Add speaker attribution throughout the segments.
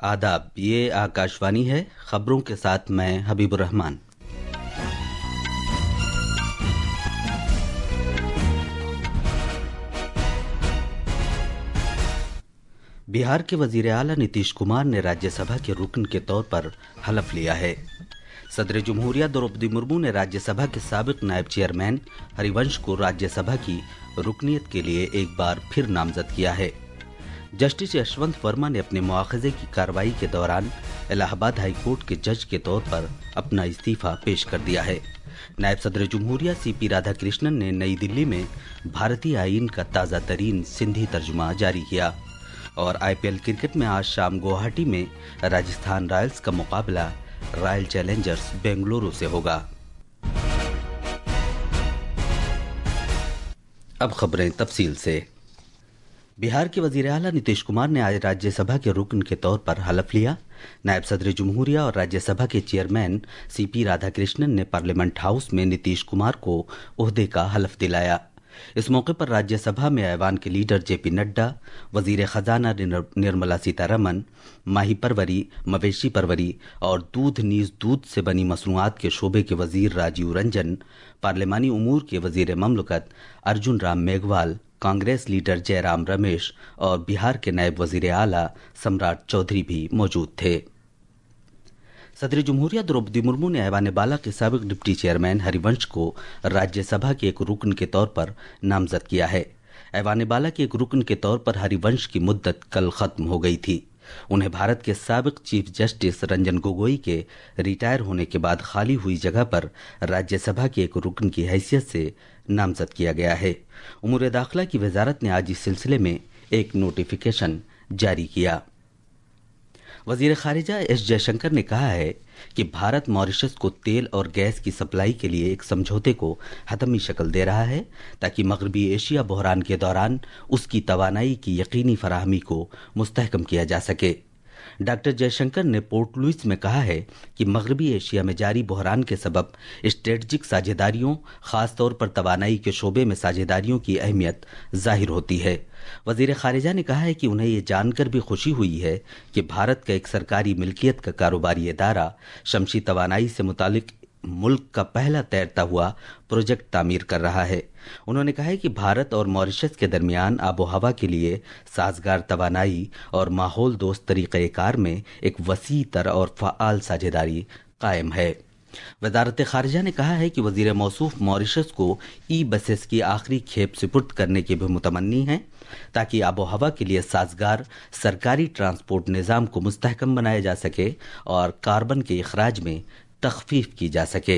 Speaker 1: आदाब, ये आकाशवाणी है। खबरों के साथ मैं हबीबुर रहमान। बिहार के वजीर आला नीतीश कुमार ने राज्यसभा के रुकन के तौर पर हलफ लिया है। सदर जमहूरिया द्रौपदी मुर्मू ने राज्यसभा के साबिक नायब चेयरमैन हरिवंश को राज्यसभा की रुकनीत के लिए एक बार फिर नामजद किया है। जस्टिस यशवंत वर्मा ने अपने मुआखजे की कार्रवाई के दौरान इलाहाबाद हाई कोर्ट के जज के तौर पर अपना इस्तीफा पेश कर दिया है। नायब सदर जमहूरिया सीपी राधाकृष्णन ने नई दिल्ली में भारतीय आईन का ताज़ा तरीन सिंधी तर्जुमा जारी किया। और आईपीएल क्रिकेट में आज शाम गुवाहाटी में राजस्थान रॉयल्स का मुकाबला रॉयल चैलेंजर्स बेंगलुरु से होगा। अब खबरें तफसील से। बिहार के वजीर आला नीतीश कुमार ने आज राज्यसभा के रुकन के तौर पर हलफ लिया। नायब सदर जमहूरिया और राज्यसभा के चेयरमैन सीपी राधाकृष्णन ने पार्लियामेंट हाउस में नीतीश कुमार को ओहदे का हलफ दिलाया। इस मौके पर राज्यसभा में ऐवान के लीडर जेपी नड्डा, वजीर खजाना निर्मला सीतारमन, माही परवरी, मवेशी परवरी और दूध नीज दूध से बनी मसनूआत के शोबे के वजीर राजीव रंजन, पार्लिमानी उमूर के वजीर ममलकत अर्जुन राम मेघवाल, कांग्रेस लीडर जयराम रमेश और बिहार के नायब वजीर आला सम्राट चौधरी भी मौजूद थे। सदर जमहूरिया द्रौपदी मुर्मू ने ऐवान बाला के साबिक डिप्टी चेयरमैन हरिवंश को राज्यसभा के एक रुकन के तौर पर नामजद किया है। ऐवान बाला के एक रुकन के तौर पर हरिवंश की मुद्दत कल खत्म हो गई थी। उन्हें भारत के साबिक चीफ जस्टिस रंजन गोगोई के रिटायर होने के बाद खाली हुई जगह पर राज्यसभा के एक रुकन की हैसियत से नामजद किया गया है। उमूर दाखिला की वजारत ने आज इस सिलसिले में एक नोटिफिकेशन जारी किया। वजीर खारिजा एस जयशंकर ने कहा है कि भारत मॉरिशस को तेल और गैस की सप्लाई के लिए एक समझौते को हतमी शक्ल दे रहा है ताकि मगरबी एशिया बहरान के दौरान उसकी तवानाई की यकीनी फराहमी को मुस्तहकम किया जा सके। डॉक्टर जयशंकर ने पोर्ट लुइस में कहा है कि मगरबी एशिया में जारी बहरान के सबब स्ट्रेटजिक साझेदारियों, खास तौर पर तवानाई के शोबे में साझेदारियों की अहमियत जाहिर होती है। वजीर खारिजा ने कहा है कि उन्हें ये जानकर भी खुशी हुई है कि भारत का एक सरकारी मिल्कियत का कारोबारी इदारा शमसी तवानाई से मुतालिक मुल्क का पहला तैरता हुआ प्रोजेक्ट तामीर कर रहा है। उन्होंने कहा है कि भारत और मॉरिशस के दरमियान आबो हवा के लिए साजगार तवानाई और माहौल दोस्त तरीक़ेकार में एक वसी तर और फ़आल साझेदारी कायम है। वजारत खारिजा ने कहा है कि वजीर मौसूफ मॉरिशस को ई बसेस की आखिरी खेप सुपुर्द करने के भी मुतमन्नी हैं ताकि आबो हवा के लिए साजगार सरकारी ट्रांसपोर्ट निज़ाम को मुस्तहकम बनाया जा सके और कार्बन के इखराज में तखफीफ की जा सके।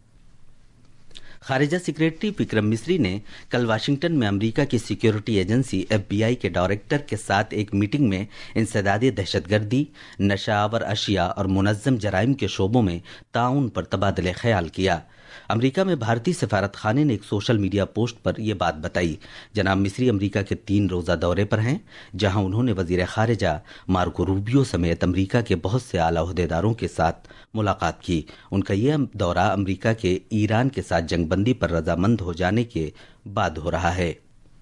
Speaker 1: खारिजा सेक्रेटरी विक्रम मिस्री ने कल वाशिंगटन में अमेरिका की सिक्योरिटी एजेंसी FBI के डायरेक्टर के साथ एक मीटिंग में इंसदादी दहशतगर्दी, नशावर अशिया और मुनज़्ज़म जराइम के शोबों में ताउन पर तबादले ख्याल किया। अमेरिका में भारतीय सफारत खाने ने एक सोशल मीडिया पोस्ट पर यह बात बताई। जनाब मिस्री अमेरिका के 3 रोज़ा दौरे पर हैं, जहां उन्होंने वजीर खारिजा मार्को रूबियो समेत अमेरिका के बहुत से आला ओहदेदारों के साथ मुलाकात की। उनका यह दौरा अमेरिका के ईरान के साथ जंगबंदी पर रजामंद हो जाने के बाद हो रहा है।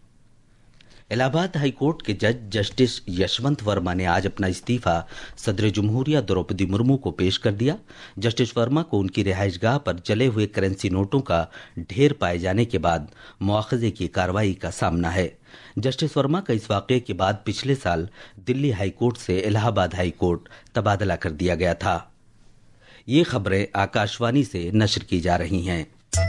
Speaker 1: इलाहाबाद हाई कोर्ट के जज जस्टिस यशवंत वर्मा ने आज अपना इस्तीफा सदर जमहूरिया द्रौपदी मुर्मू को पेश कर दिया। जस्टिस वर्मा को उनकी रिहाइशगाह पर जले हुए करेंसी नोटों का ढेर पाए जाने के बाद मुआखजे की कार्रवाई का सामना है। जस्टिस वर्मा का इस वाक़े के बाद पिछले साल दिल्ली हाई कोर्ट से इलाहाबाद हाई कोर्ट तबादला कर दिया गया था। ये खबरें आकाशवाणी से नशर की जा रही हैं।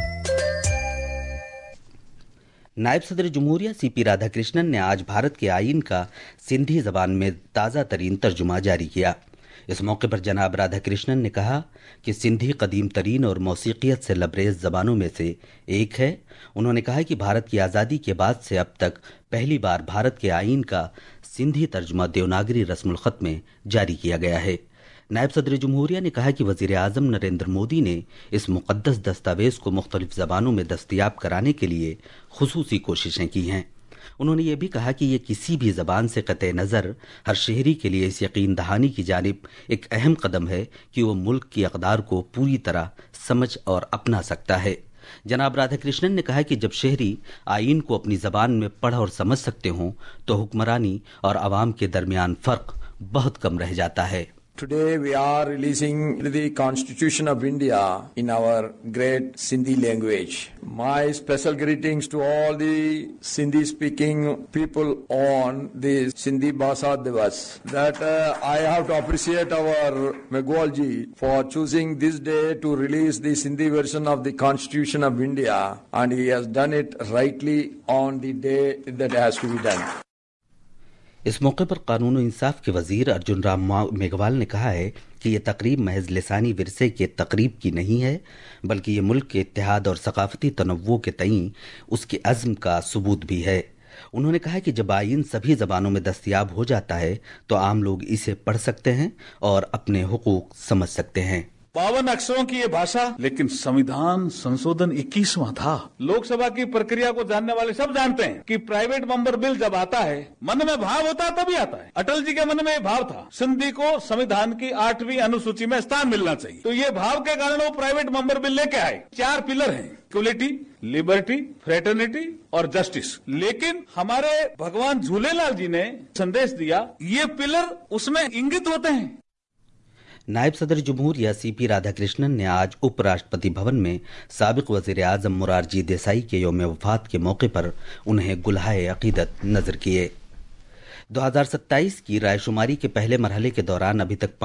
Speaker 1: नायब सदर जमहूरिया सीपी राधाकृष्णन ने आज भारत के आईन का सिंधी जबान में ताज़ा तरीन तर्जुमा जारी किया। इस मौके पर जनाब राधाकृष्णन ने कहा कि सिंधी कदीम तरीन और मौसीकियत से लबरेज ज़बानों में से एक है। उन्होंने कहा कि भारत की आज़ादी के बाद से अब तक पहली बार भारत के आईन का सिंधी तर्जुमा देवनागरी रस्मुल ख़त में जारी किया गया है। नायब सदर जमहूरिया ने कहा कि वज़ीर आज़म नरेंद्र मोदी ने इस मुक़द्दस दस्तावेज़ को मुख्तलिफ ज़बानों में दस्तयाब कराने के लिए खुसूसी कोशिशें की हैं। उन्होंने ये भी कहा कि ये किसी भी ज़बान से क़तई नज़र हर शहरी के लिए इस यकीन दहानी की जानिब एक अहम कदम है कि वो मुल्क की अक़दार को पूरी तरह समझ और अपना सकता है। जनाब राधाकृष्णन ने कहा कि जब शहरी आईन को अपनी ज़बान में पढ़ और समझ सकते हों तो हुक्मरानी और आवाम के दरमियान फ़र्क बहुत कम रह जाता है।
Speaker 2: Today we are releasing the Constitution of India in our great Sindhi language. My special greetings to all the Sindhi speaking people on this Sindhi Bhasha Divas. That I have to appreciate our Megwal ji for choosing this day to release the Sindhi version of the Constitution of India, and he has done it rightly on the day that has to be done.
Speaker 1: इस मौके पर कानून और इंसाफ के वजीर अर्जुन राम मेघवाल ने कहा है कि ये तकरीब महज लिसानी विरसे के तकरीब की नहीं है, बल्कि ये मुल्क के इत्तेहाद और सकाफती तनव्वुर के तईं उसके अज़्म का सबूत भी है। उन्होंने कहा कि जब आइन सभी ज़बानों में दस्तयाब हो जाता है तो आम लोग इसे पढ़ सकते हैं और अपने हुकूक समझ सकते हैं।
Speaker 3: 52 अक्षरों की ये भाषा, लेकिन संविधान संशोधन 21वां था। लोकसभा की प्रक्रिया को जानने वाले सब जानते हैं कि प्राइवेट मेंबर बिल जब आता है, मन में भाव होता है तभी आता है। अटल जी के मन में ये भाव था, सिंधी को संविधान की 8वीं अनुसूची में स्थान मिलना चाहिए। तो ये भाव के कारण वो प्राइवेट मेंबर बिल लेके आए। 4 पिलर हैं, इक्वलिटी, लिबर्टी, फ्रेटर्निटी और जस्टिस। लेकिन हमारे भगवान झूलेलाल जी ने संदेश दिया, ये पिलर उसमें इंगित होते हैं।
Speaker 1: नायब सदर जमहूरिया सीपी राधाकृष्णन ने आज उपराष्ट्रपति भवन में साबिक वजीर आजम मोरारजी देसाई के यौम वफात के मौके पर उन्हें गुलहाए अकीदत नजर किए। 2027 की रायशुमारी के पहले मरहले के दौरान अभी तक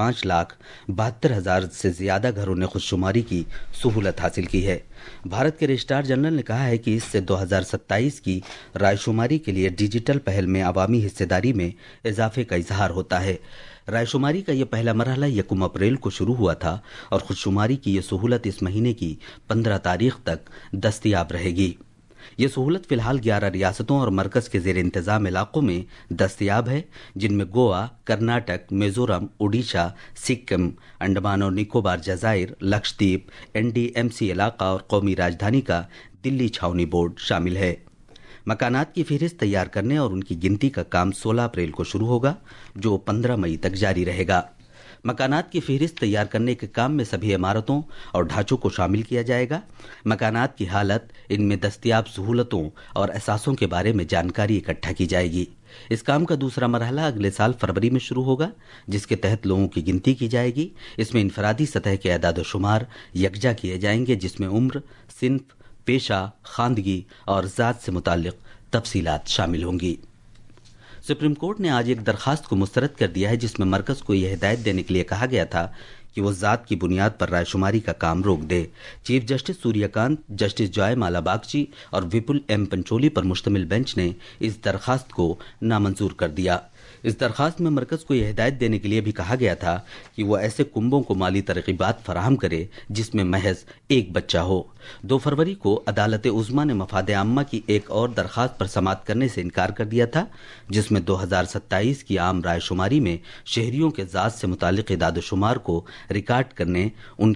Speaker 1: 5,72,000 से ज्यादा घरों ने खुदशुमारी की सहूलत हासिल की है। भारत के रजिस्ट्रार जनरल ने कहा है कि इससे 2027 की रायशुमारी के लिए डिजिटल पहल में अवामी हिस्सेदारी में इजाफे का इजहार होता है। रायशुमारी का यह पहला मरहला 1 अप्रैल को शुरू हुआ था और खुदशुमारी की यह सहूलत इस महीने की 15 तारीख तक दस्तयाब रहेगी। ये सहूलत फिलहाल 11 रियासतों और मरकज के जेर इंतजाम इलाकों में दस्तयाब है, जिनमें गोवा, कर्नाटक, मिजोरम, उड़ीसा, सिक्किम, अंडमान और निकोबार जजायर, लक्षद्वीप, NDMC इलाका और कौमी राजधानी का दिल्ली छावनी बोर्ड शामिल है। मकानात की फहरिस्त तैयार करने और उनकी गिनती का काम 16 अप्रैल को शुरू होगा, जो 15 मई तक जारी रहेगा। मकानात की फहरिस्त तैयार करने के काम में सभी इमारतों और ढांचों को शामिल किया जाएगा। मकानात की हालत, इनमें दस्तयाब सहूलतों और असासों के बारे में जानकारी इकट्ठा की जाएगी। इस काम का दूसरा मरहला अगले साल फरवरी में शुरू होगा, जिसके तहत लोगों की गिनती की जाएगी। इसमें इनफरादी सतह के अदाद शुमार यकजा किए जाएंगे, जिसमें उम्र, सिन्फ, पेशा, खानदगी और ज़ात से मुताल्लिक तफसीलात शामिल होंगी। सुप्रीम कोर्ट ने आज एक दरखास्त को मुस्तरद कर दिया है, जिसमें मरकज को यह हिदायत देने के लिए कहा गया था कि वो ज़ात की बुनियाद पर रायशुमारी का काम रोक दे। Chief justice Suryakant, justice Joymalya Bagchi और विपुल M पंचोली पर मुश्तमिल बेंच ने इस दरखास्त को नामंजूर कर दिया। इस दरखास्त में मरकज को यह हिदायत देने के लिए भी कहा गया था कि वह ऐसे कुंबों को माली तरगीबात फराहम करे जिसमें महज एक बच्चा हो। 2 फरवरी को अदालत उज़्मा ने मफाद आम्मा की एक और दरखास्त पर समाअत करने से इनकार कर दिया था, जिसमें 2027 की आम रायशुमारी में शहरियों के ज़ात से मुताल्लिक इदाद शुमार को रिकॉर्ड करने,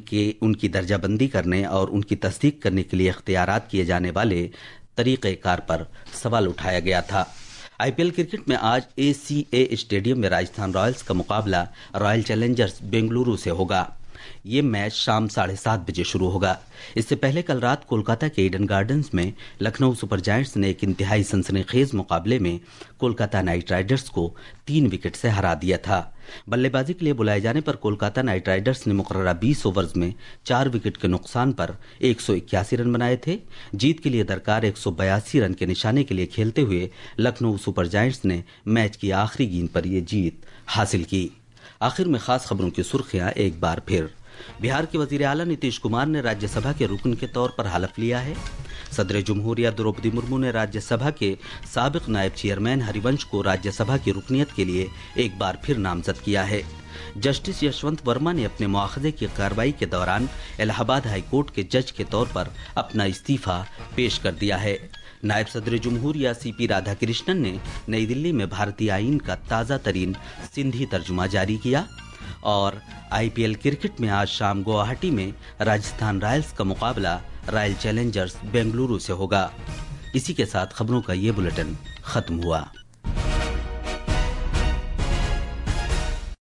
Speaker 1: उनकी दर्जाबंदी करने और उनकी तस्दीक करने के लिए इख्तियारात किए जाने वाले तरीक़ेकार पर सवाल उठाया गया था। IPL क्रिकेट में आज ACA स्टेडियम में राजस्थान रॉयल्स का मुकाबला रॉयल चैलेंजर्स बेंगलुरु से होगा। ये मैच शाम 7:30 बजे शुरू होगा। इससे पहले कल रात कोलकाता के ईडन गार्डन्स में लखनऊ सुपर जायंट्स ने एक इंतहाई सनसनीखेज मुकाबले में कोलकाता नाइट राइडर्स को 3 विकेट से हरा दिया था। बल्लेबाजी के लिए बुलाए जाने पर कोलकाता नाइट राइडर्स ने मुकर्ररा 20 ओवर्स में 4 विकेट के नुकसान पर 181 रन बनाए थे। जीत के लिए दरकार 182 रन के निशाने के लिए खेलते हुए लखनऊ सुपर जायंट्स ने मैच की आखिरी गेंद पर यह जीत हासिल की। आखिर में खास खबरों की सुर्खियां एक बार फिर। बिहार के वजीर आला नीतीश कुमार ने राज्यसभा के रुकन के तौर पर हलफ लिया है। सदर जमहूरिया द्रौपदी मुर्मू ने राज्यसभा के साबिक नायब चेयरमैन हरिवंश को राज्यसभा की रुकनियत के लिए एक बार फिर नामजद किया है। जस्टिस यशवंत वर्मा ने अपने मुआखजे की कार्रवाई के दौरान इलाहाबाद हाई कोर्ट के जज के तौर पर अपना इस्तीफा पेश कर दिया है। नायब सदर जमहूरिया CP राधाकृष्णन ने नई दिल्ली में भारतीय आईन का ताज़ा तरीन सिंधी तर्जुमा जारी किया। और IPL क्रिकेट में आज शाम गुवाहाटी में राजस्थान रॉयल्स का मुकाबला रॉयल चैलेंजर्स बेंगलुरु से होगा। इसी के साथ खबरों का ये बुलेटिन खत्म हुआ।